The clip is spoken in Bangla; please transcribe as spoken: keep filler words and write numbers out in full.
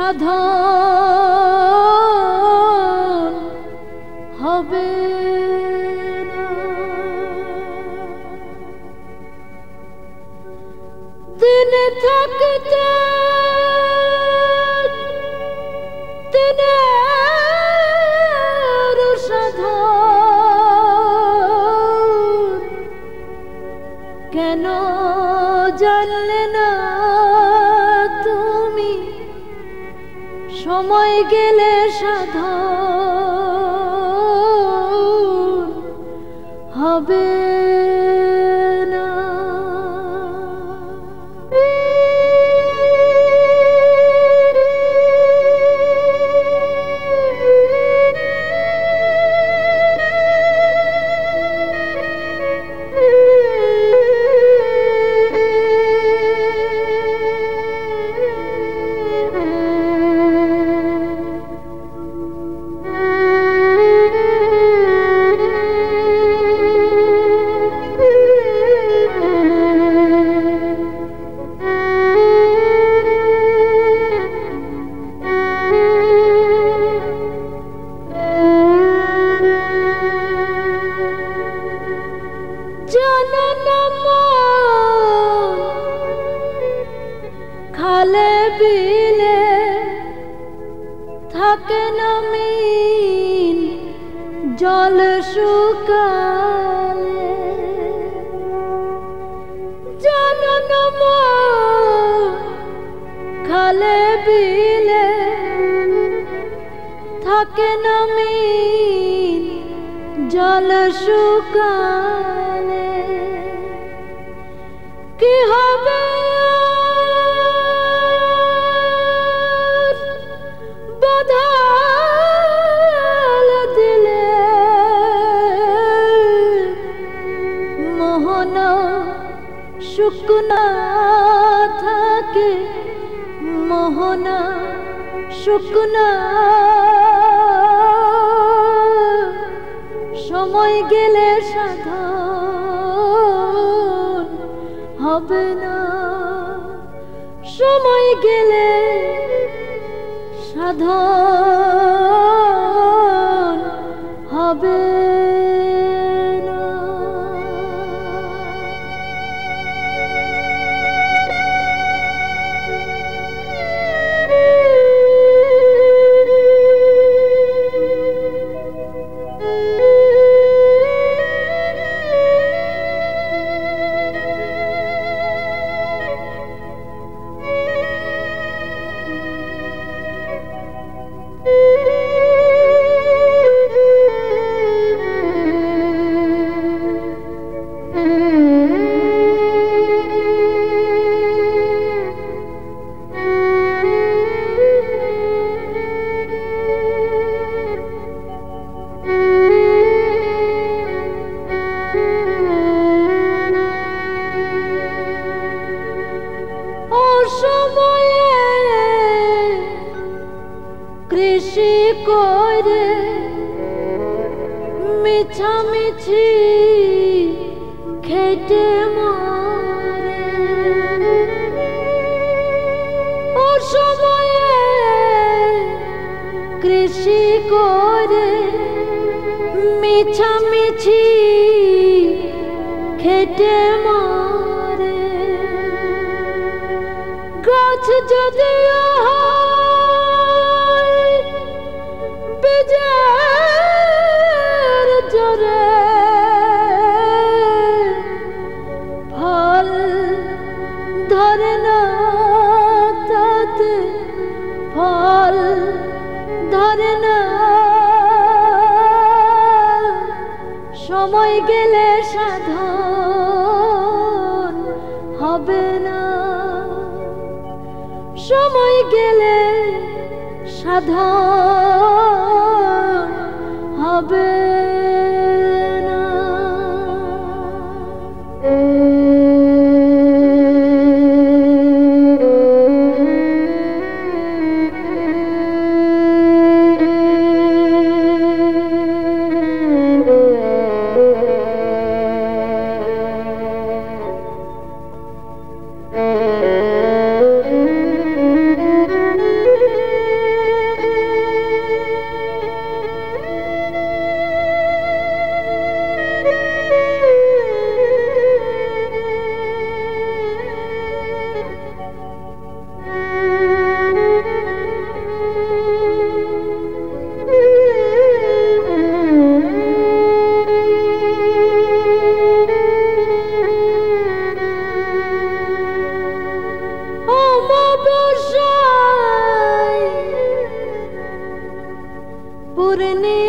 সাধন হবে না। দিনে থাকতে দিনের সাধন কেন জানলে না তুমি? সময় গেলে সাধন হবে না। খালে বিলে থাকে না মিন জল শুকালে। জানন খালে বিলে থাকে না মিন জল শুকালে। কি হবে বদল দিলে মোহনা শুকনা থাকে, মোহনা শুকনা সময় গেলে সাধন হবে না। সময় গেলে সাধন হবে না। কৃষি করে মিছামিছি খেটে মরে। ও সময়ে কৃষি করে মিছামিছি খেটে মরে। গাছ যদিও বীজের জোরে ফল ধরে না, তাতে ফল ধরে না। সময় গেলে সাধন হবে না। সময় গেলে সাধন হবে না। पुरने